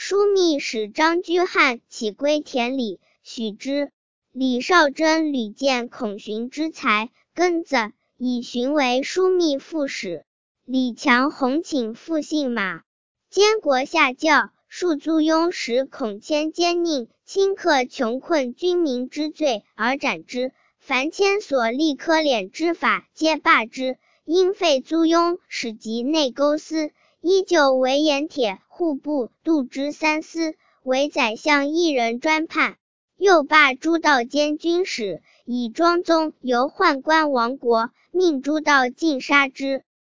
枢密使张居翰起归田里，许之。李少贞屡见孔循之才，庚子，以循为枢密副使。李强弘请复信马。监国下教，数租庸使孔谦奸佞，顷刻穷困军民之罪而斩之。凡谦所立科敛之法，皆罢之。因废租庸，使及内钩司，依旧为盐铁户部度之三司，为宰相一人专判。又罢诸道监军使，以庄宗由宦官亡国，命诸道尽杀之。